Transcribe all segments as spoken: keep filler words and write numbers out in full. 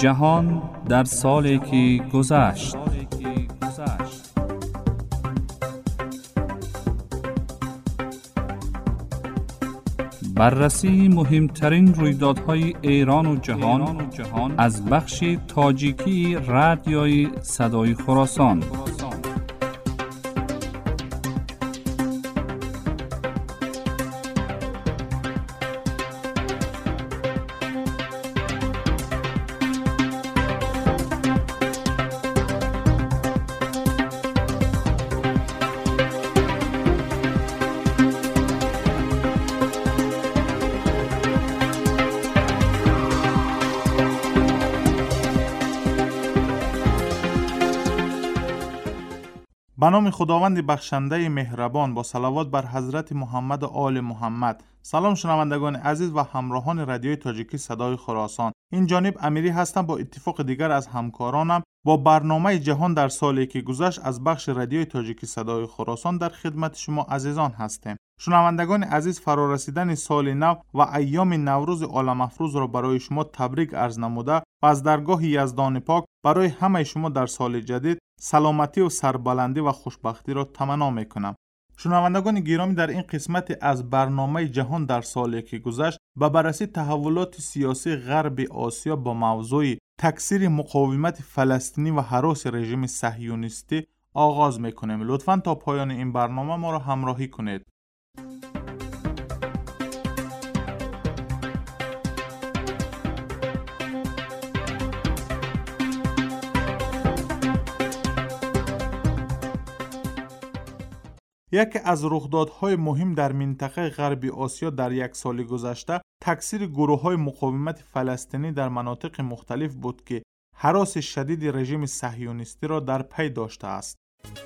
جهان در سالی که گذشت. بررسی مهمترین رویدادهای ایران و جهان از بخش تاجیکی رادیوی صدای خراسان. به نام خداوند بخشنده مهربان، با صلوات بر حضرت محمد و آل محمد. سلام شنوندگان عزیز و همراهان رادیوی تاجیکی صدای خراسان. این جانب امیری هستم. با اتفاق دیگر از همکارانم با برنامه جهان در سالی که گذشت از بخش رادیوی تاجیکی صدای خراسان در خدمت شما عزیزان هستیم. شنوندگان عزیز، فرارسیدن سال نو و ایام نوروز عالم افروز را برای شما تبریک عرض نموده و از درگاه یزدان پاک برای همه شما در سال جدید سلامتی و سربلندی و خوشبختی را تمنا میکنم. شنوندگان گرامی، در این قسمت از برنامه جهان در سالی که گذشت به بررسی تحولات سیاسی غرب آسیا با موضوع تکثیر مقاومت فلسطینی و هراس رژیم صهیونیستی آغاز میکنیم. لطفاً تا پایان این برنامه ما را همراهی کنید. یکی از رخدادهای مهم در منطقه غرب آسیا در یک سال گذشته تکثیر گروه‌های مقاومت فلسطینی در مناطق مختلف بود که هراس شدید رژیم صهیونیستی را در پی داشته است.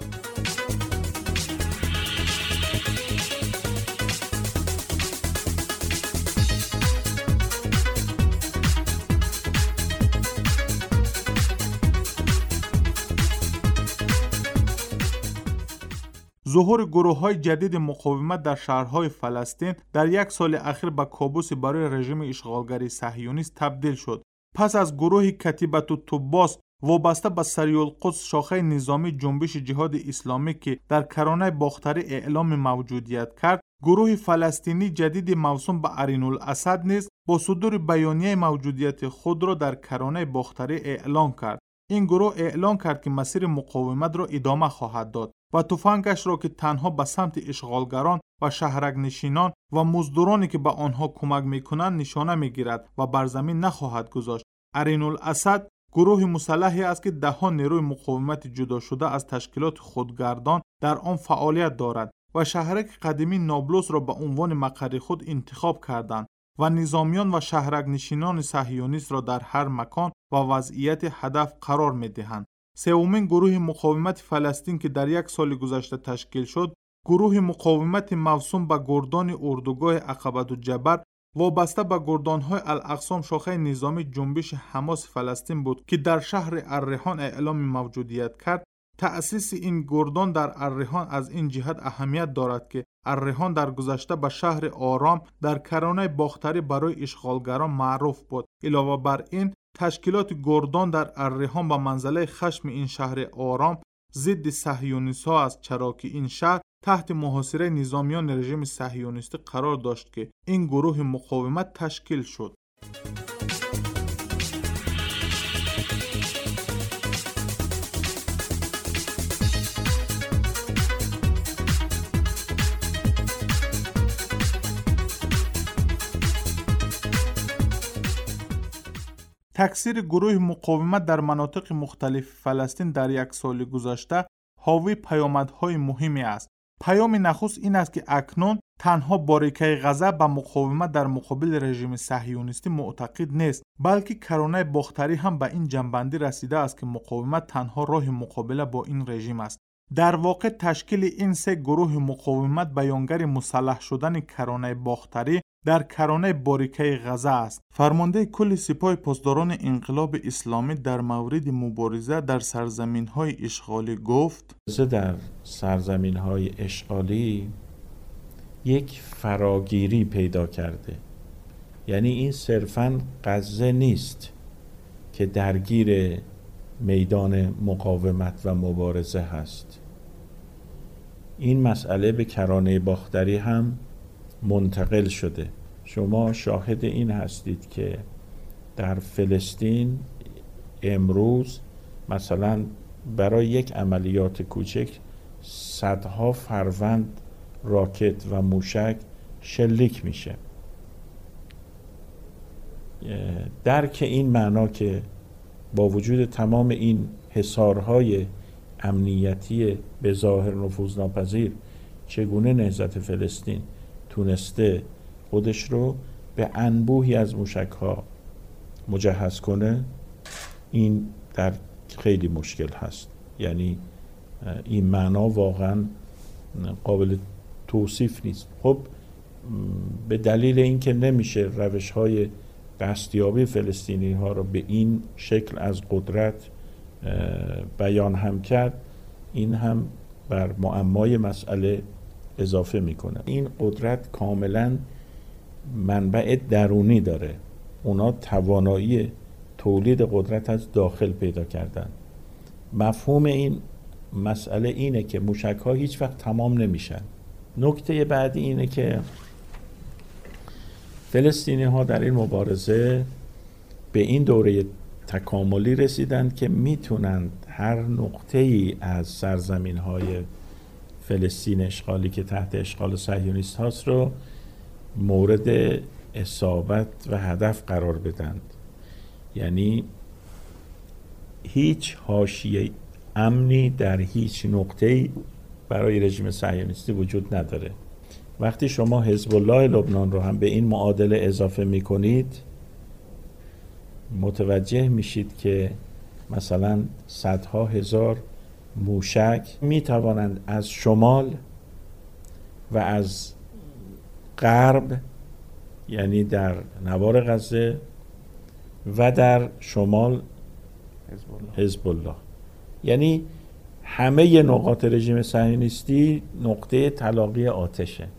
ظهور گروه‌های جدید مقاومت در شهرهای فلسطین در یک سال اخیر به کابوسی برای رژیم اشغالگری صهیونیست تبدیل شد. پس از گروه کتیبت الطباس وابسته به سریالقدس شاخه نظامی جنبش جهاد اسلامی که در کرانه باختری اعلام موجودیت کرد، گروه فلسطینی جدید موسوم به عین الاسد نیز با صدور بیانیه موجودیت خود را در کرانه باختری اعلان کرد. این گروه اعلان کرد که مسیر مقاومت را ادامه خواهد داد و تفنگش را که تنها به سمت اشغالگران و شهرک نشینان و مزدورانی که به آنها کمک میکنند نشانه میگیرد و بر زمین نخواهد گذاشت. عین الاسد گروه مسلحی است که ده ها نیروی مقاومت جدا شده از تشکیلات خودگردان در آن فعالیت دارد و شهرک قدیمی نابلس را به عنوان مقر خود انتخاب کردند و نظامیان و شهرک نشینان صهیونیست را در هر مکان و وضعیت هدف قرار می‌دهند. سومین گروه مقاومت فلسطین که در یک سال گذشته تشکیل شد، گروه مقاومت موسوم به گردان اردوگاه عقبة الجبر وابسته به گردان‌های الاقصام شاخه نظامی جنبش حماس فلسطین بود که در شهر الریحان اعلام موجودیت کرد. تأسیس این گردان در الریحان از این جهت اهمیت دارد که الریحان در گذشته به شهر آرام در کرانه باختری برای اشغالگران معروف بود. علاوه بر این، تشکیلات گردان در الریحان به منزله خشم این شهر آرام ضد صهیونیست‌ها است، چرا که این شهر تحت محاصره نظامیان رژیم صهیونیستی قرار داشت که این گروه مقاومت تشکیل شد. تکثیر گروه مقاومت در مناطق مختلف فلسطین در یک سال گذشته حاوی پیامدهای مهمی است. پیام نخست این است که اکنون تنها باریکه غزه به مقاومت در مقابل رژیم صهیونیستی معتقد نیست، بلکه کرانه باختری هم به این جنبندی رسیده است که مقاومت تنها راه مقابله با این رژیم است. در واقع تشکیل این سه گروه مقاومت بیانگر مسلح شدن کرانه باختری در کرانه باریکه غزه است. فرمانده کل سپاه پاسداران انقلاب اسلامی در مورد مبارزه در سرزمین‌های اشغالی گفت: در سرزمین‌های اشغالی یک فراگیری پیدا کرده. یعنی این صرفاً غزه نیست که درگیر میدان مقاومت و مبارزه هست. این مسئله به کرانه باختری هم منتقل شده. شما شاهد این هستید که در فلسطین امروز مثلا برای یک عملیات کوچک صدها فروند راکت و موشک شلیک میشه. درک این معنا که با وجود تمام این حصارهای امنیتی به ظاهر نفوذناپذیر چگونه نهضت فلسطین تونسته خودش رو به انبوهی از موشک‌ها مجهز کنه، این در خیلی مشکل هست. یعنی این معنا واقعا قابل توصیف نیست. خب به دلیل اینکه نمیشه روش‌های دستیابی فلسطینی ها رو به این شکل از قدرت بیان هم کرد، این هم بر معمای مسئله اضافه میکنه. این قدرت کاملا منبع درونی داره. اونا توانایی تولید قدرت از داخل پیدا کردن. مفهوم این مسئله اینه که موشک ها هیچ وقت تمام نمیشن. نکته بعدی اینه که فلسطینی ها در این مبارزه به این دوره تکاملی رسیدند که میتونند هر نقطه ای از سرزمین های فلسطین اشغالی که تحت اشغال صهیونیست هاست رو مورد اصابت و هدف قرار بدند. یعنی هیچ حاشیه امنی در هیچ نقطه‌ای برای رژیم صهیونیستی وجود نداره. وقتی شما حزب الله لبنان رو هم به این معادله اضافه میکنید، متوجه میشید که مثلا صدها هزار موشک میتوانند از شمال و از غرب، یعنی در نوار غزه و در شمال حزب الله، یعنی همه نقاط رژیم صهیونیستی نقطه تلاقی آتشه،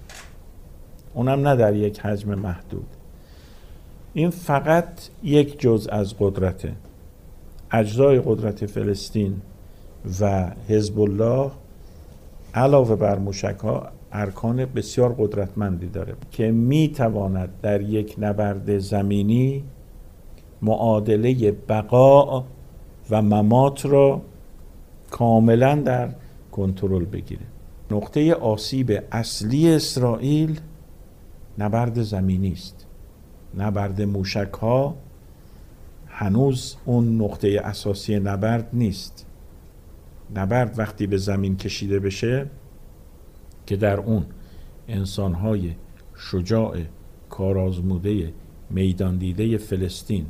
اونم نه در یک حجم محدود. این فقط یک جزء از قدرته. اجزای قدرت فلسطین و حزب الله علاوه بر موشک‌ها ارکان بسیار قدرتمندی داره که میتواند در یک نبرد زمینی معادله بقا و ممات را کاملا در کنترل بگیره. نقطه آسیب اصلی اسرائیل نبرد زمینی است. نبرد موشک‌ها هنوز اون نقطه اساسی نبرد نیست. نبرد وقتی به زمین کشیده بشه که در اون انسان‌های شجاع کارآزموده میدان دیده فلسطین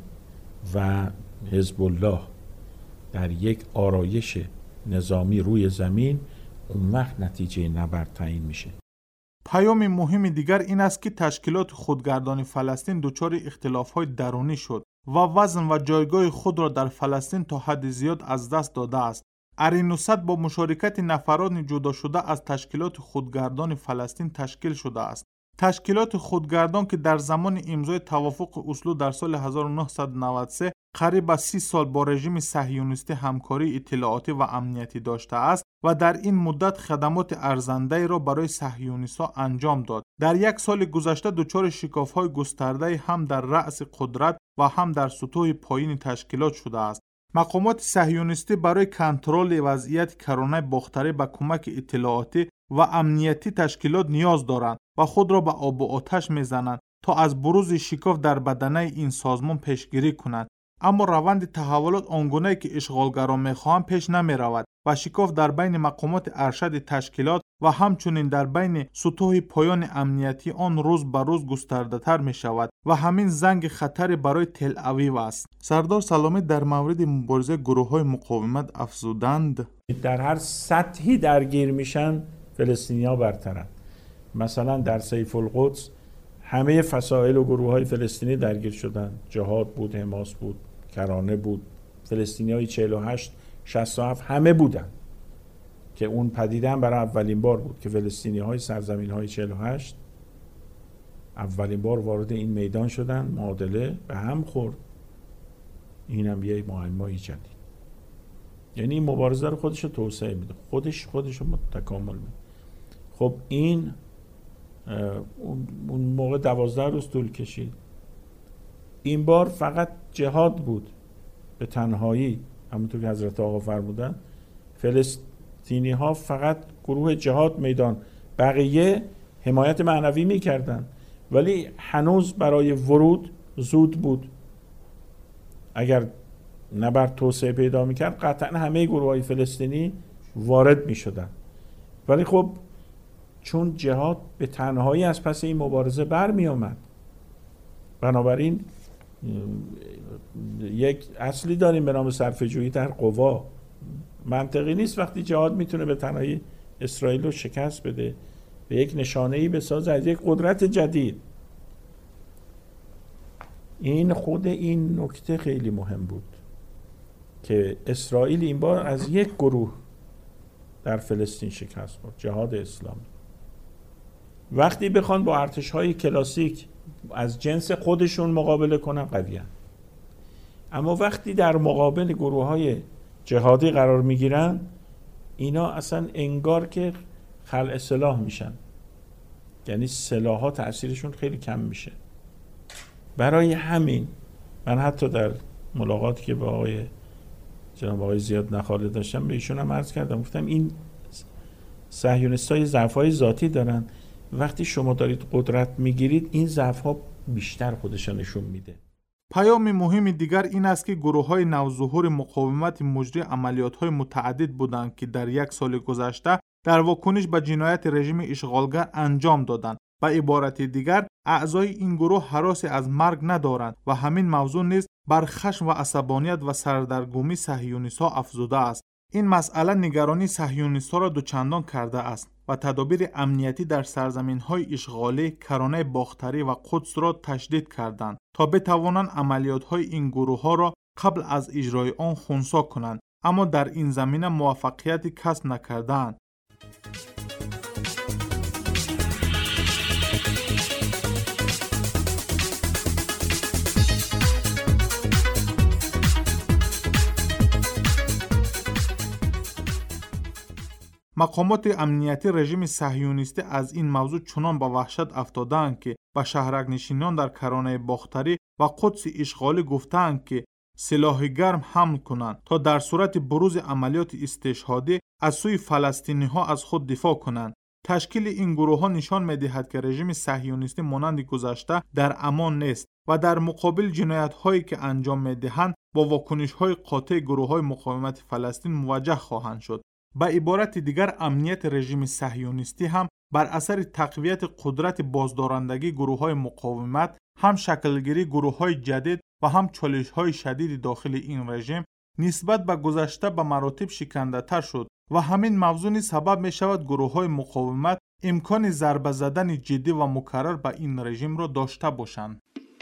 و حزب الله در یک آرایش نظامی روی زمین، اون وقت نتیجه نبرد تعیین میشه. پیام مهم دیگر این است که تشکیلات خودگردان فلسطین دچار اختلاف‌های درونی شد و وزن و جایگاه خود را در فلسطین تا حد زیاد از دست داده است. ارینوست با مشارکت نفرات جدا شده از تشکیلات خودگردان فلسطین تشکیل شده است. تشکیلات خودگردان که در زمان امضای توافق اسلو در سال هزار و نهصد و نود و سه قریب از سی سال با رژیم صهیونیستی همکاری اطلاعاتی و امنیتی داشته است و در این مدت خدمات ارزنده را برای صهیونیست‌ها انجام داد. در یک سال گذشته دچار شکاف‌های گسترده هم در رأس قدرت و هم در سطوح پایین تشکیلات شده است. مقامات صهیونیستی برای کنترل وضعیت کرانه باختری به کمک اطلاعاتی و امنیتی تشکیلات نیاز دارند و خود را به آب و آتش میزنند تا از بروز شکاف در بدنه این سازمان پیشگیری کنند. اما روند تحولات آنگونه که اشغالگران میخواهند پیش نمی رود و شکاف در بین مقامات ارشد تشکیلات و همچنین در بین سطوح پایان امنیتی آن روز به روز گسترده تر می شود و همین زنگ خطری برای تل اویو است. سردار سلامی در مورد مبارزه گروه های مقاومت افزودند: در هر سطحی درگیر میشن فلسطینی ها برترن. مثلا در سیف القدس همه فصائل و گروه های فلسطینی درگیر شدن. جهاد بود، حماس بود، کرانه بود، فلسطینی های چهل و هشت شصت و هفت همه بودن که اون پدیده هم برای اولین بار بود که فلسطینی های سرزمین های چهل و هشت اولین بار وارد این میدان شدن. معادله به هم خورد. این هم یه معمای جدید. یعنی این مبارزه رو خودش رو توسعه میده، خودش خودش رو تکامل میده. خب این اون موقع دوازده روز طول کشید. این بار فقط جهاد بود به تنهایی، همونطور که حضرت آقا فرمودن. فلسطینی ها فقط گروه جهاد میدان، بقیه حمایت معنوی میکردن، ولی هنوز برای ورود زود بود. اگر نبرد توسعه پیدا میکرد قطعا همه گروه های فلسطینی وارد میشدن. ولی خب چون جهاد به تنهایی از پس این مبارزه برمی آمد، بنابراین یک اصلی داریم به نام صرفه‌جویی در قوا. منطقی نیست وقتی جهاد میتونه به تنهایی اسرائیل رو شکست بده، به یک نشانه‌ای بسازه از یک قدرت جدید. این خود این نکته خیلی مهم بود که اسرائیل این بار از یک گروه در فلسطین شکست خورد، جهاد اسلامی. وقتی بخوان با ارتش‌های کلاسیک از جنس خودشون مقابله کنن قوی‌اند، اما وقتی در مقابل گروه‌های جهادی قرار میگیرن اینا اصلا انگار که خلع سلاح میشن، یعنی سلاح‌ها تأثیرشون خیلی کم میشه. برای همین من حتی در ملاقاتی که با آقای جناب آقای زیاد نخاله داشتم به ایشون هم عرض کردم، گفتم این صهیونیست‌ها ضعف‌های ذاتی دارن، وقتی شما دارید قدرت میگیرید این ضعف‌ها بیشتر خودش نشون میده. پیام مهم دیگر این است که گروه‌های نوظهور مقاومت مجری عملیات‌های متعدد بودند که در یک سال گذشته در واکنش به جنایت رژیم اشغالگر انجام دادند. به عبارت دیگر اعضای این گروه هراسی از مرگ ندارند و همین موضوع نیز بر خشم و عصبانیت و سردرگمی صهیونیست‌ها افزوده است. این مسئله نگرانی صهیونیست‌ها را دوچندان کرده است و تدابیر امنیتی در سرزمین‌های اشغالی، کرانه باختری و قدس را تشدید کردند تا بتوانند عملیات‌های این گروه‌ها را قبل از اجرای آن خنثی کنند، اما در این زمینه موفقیتی کسب نکردند. مقامات امنیتی رژیم صهیونیستی از این موضوع چنان به وحشت افتادند که به شهرک نشینان در کرانه باختری و قدس اشغالی گفتند که سلاح گرم حمل کنند تا در صورت بروز عملیات استشهادی از سوی فلسطینی ها از خود دفاع کنند. تشکیل این گروه ها نشان می‌دهد که رژیم صهیونیستی مانند گذشته در امان نیست و در مقابل جنایت هایی که انجام می‌دهند با واکنش های قاطع گروه های مقاومت فلسطین مواجه خواهند شد. به عبارت دیگر امنیت رژیم صهیونیستی هم بر اثر تقویت قدرت بازدارندگی گروه‌های مقاومت، هم شکلگیری گروه‌های جدید و هم چالش‌های شدید داخل این رژیم نسبت به گذشته به مراتب شکنده‌تر شد و همین موضوع نیز سبب می‌شود گروه‌های مقاومت امکان ضربه زدن جدی و مکرر به این رژیم را داشته باشند.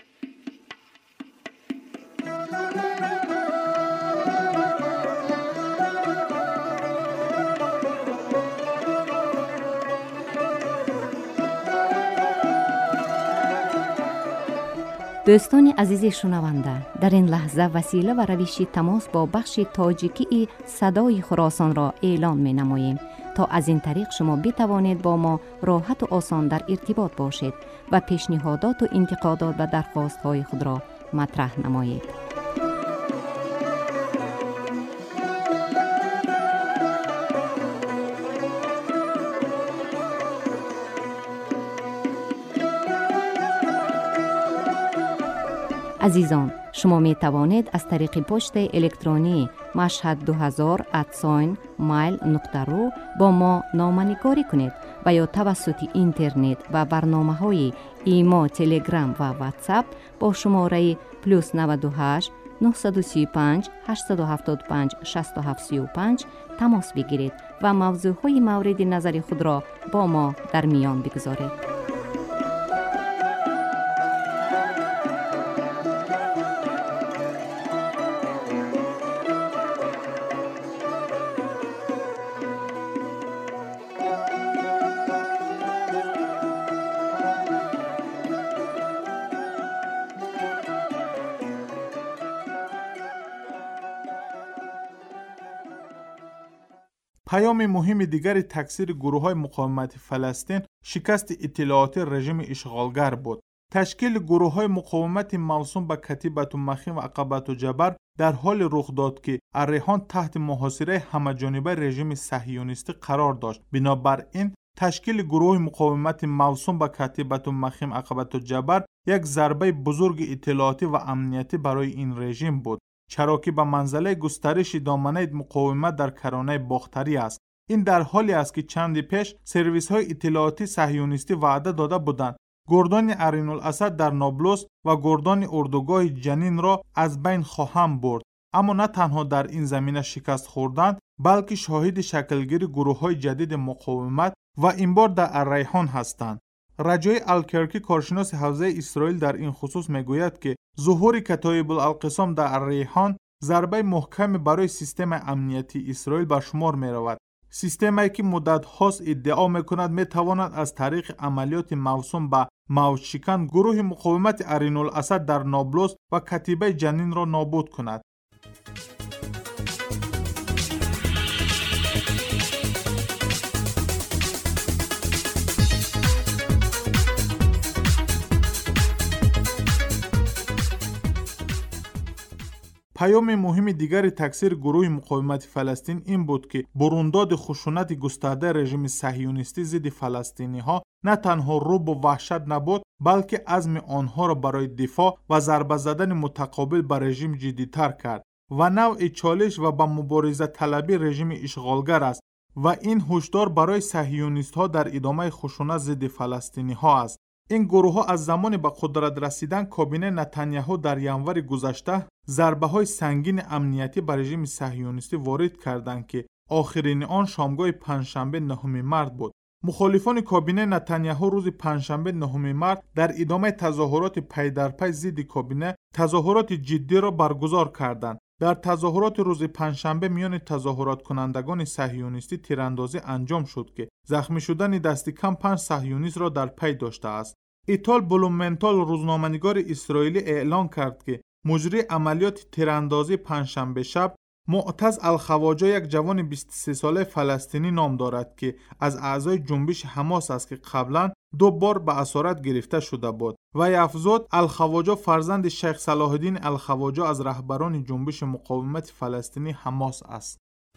دوستان عزیز شنونده، در این لحظه وسیله و روش تماس با بخش تاجیکی صدای خراسان را اعلام می نماییم تا از این طریق شما بتوانید با ما راحت و آسان در ارتباط باشید و پیشنهادات و انتقادات و درخواست های خود را مطرح نمایید. عزیزان، شما می توانید از طریق پست الکترونی مشهد دو هزار ات مایل نقطه رو با ما نامه‌نگاری کنید و یا توسط اینترنت و برنامه های ایما، تلگرام و واتساپ با شماره پلوس نود و هشت نه سه پنج هشت هفت پنج شش هفت سه پنج تماس بگیرید و موضوع های مورد نظر خود را با ما در میان بگذارید. پیام مهم دیگر تکثیر گروه‌های مقاومت فلسطین شکست اطلاعاتی رژیم اشغالگر بود. تشکیل گروه‌های مقاومت موسوم به کتیبه مخیم و عقبه جبر در حال رخ داد که الریحان تحت محاصره همه‌جانبه رژیم صهیونیستی قرار داشت. بنابراین تشکیل گروه مقاومت موسوم به کتیبه مخیم عقبه جبر یک ضربه بزرگ اطلاعاتی و امنیتی برای این رژیم بود، چرا که به منزله گسترش دامنه مقاومت در کرانه باختری است. این در حالی است که چندی پیش سرویس‌های اطلاعاتی صهیونیستی وعده داده بودند گردان عین الاسد در نابلس و گردان اردوگاه جنین را از بین خواهم برد. اما نه تنها در این زمینه شکست خوردند، بلکه شاهد شکلگیری گروه‌های جدید مقاومت و این بار در الریحان هستند. رجای الکرکی کارشناس حوزه اسرائیل در این خصوص میگوید که ظهور کتایب القسام در الریحان ضربه محکم برای سیستم امنیتی اسرائیل به شمار می رود. سیستمی که مدت هاست ادعا می کند می تواند از طریق عملیات موسوم به موج شکن گروه مقاومت عین الاسد در نابلس و کتیبه جنین را نابود کند. پیام مهم دیگر تکثیر گروه مقاومت فلسطین این بود که برونداد خشونت گسترده رژیم صهیونیستی ضد فلسطینی‌ها نه تنها رعب و وحشت نبود، بلکه عزم آنها را برای دفاع و ضربه زدن متقابل به رژیم جدی‌تر کرد و نوع چالش و با مبارزه طلبی رژیم اشغالگر است و این هشدار برای صهیونیست‌ها در ادامه خشونت ضد فلسطینی‌ها است. این گروه‌ها از زمان به قدرت رسیدن کابینه نتانیاهو در ینور گذشته ضربه‌های سنگین امنیتی بر رژیم صهیونیستی وارد کردند که آخرین آن شامگاه پنجشنبه نهم مارس بود. مخالفان کابینه نتانیاهو روز پنجشنبه نهم مارس در ادامه تظاهرات پی در پی ضد کابینه تظاهرات جدی را برگزار کردند. در تظاهرات روز پنجشنبه میان تظاهرات کنندگان صهیونیستی تیراندازی انجام شد که زخمی شدن دست کم پنج صهیونیست را در پی داشته است. ایتال بلومنتال روزنامه‌نگار اسرائیلی اعلام کرد که مجری عملیات تیراندازی پنجشنبه شب معتز الخواجه یک جوان بیست و سه ساله فلسطینی نام دارد که از اعضای جنبش حماس است که قبلا دو بار به اسارت گرفته شده بود و افزود الخواجه فرزند شیخ صلاح الدین الخواجه از رهبران جنبش مقاومت فلسطینی حماس است.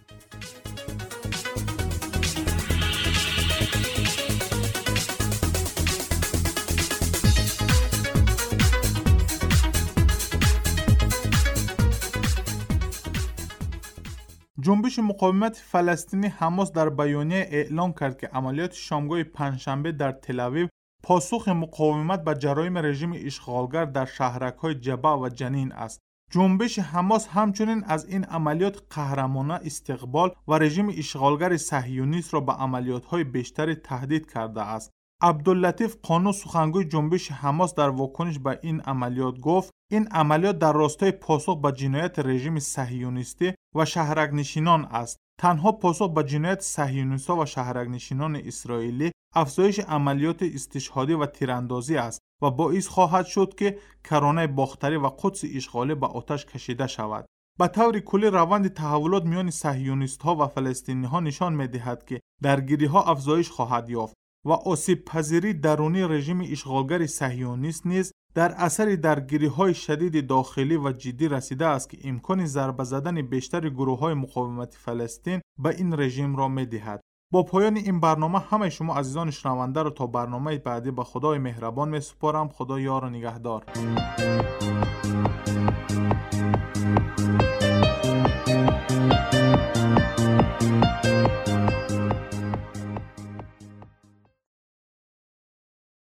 جنبش مقاومت فلسطینی حماس در بیانیه اعلام کرد که عملیات شامگاه پنجشنبه در تل‌آویو پاسخ مقاومت به جرایم رژیم اشغالگر در شهرک‌های جبع و جنین است. جنبش حماس همچنین از این عملیات قهرمانه استقبال و رژیم اشغالگر صهیونیست را به عملیات‌های بیشتری تهدید کرده است. عبداللطیف قانو سخنگوی جنبش حماس در واکنش به این عملیات گفت این عملیات در راستای پاسخ به جنایت رژیم صهیونیستی و شهرک‌نشینان است. تنها پاسخ به جنایت صهیونیست‌ها و شهرک‌نشینان اسرائیلی افزایش عملیات استشهادی و تیراندازی است و باعث خواهد شد که کرانه باختری و قدس اشغالی به آتش کشیده شود. به طور کلی روند تحولات میان صهیونیست‌ها و فلسطینی‌ها نشان می‌دهد که درگیری‌ها افزایش خواهد یافت و آسیب پذیری درونی رژیم اشغالگر صهیونیست نیز در اثر درگیری‌های شدید داخلی و جدی رسیده است که امکان ضربه زدن بیشتر گروه‌های مقاومت فلسطین به این رژیم را می‌دهد. با پایان این برنامه همه شما عزیزان شنونده را تا برنامه بعدی به خدای مهربان می‌سپارم. خدا یار و نگهدار.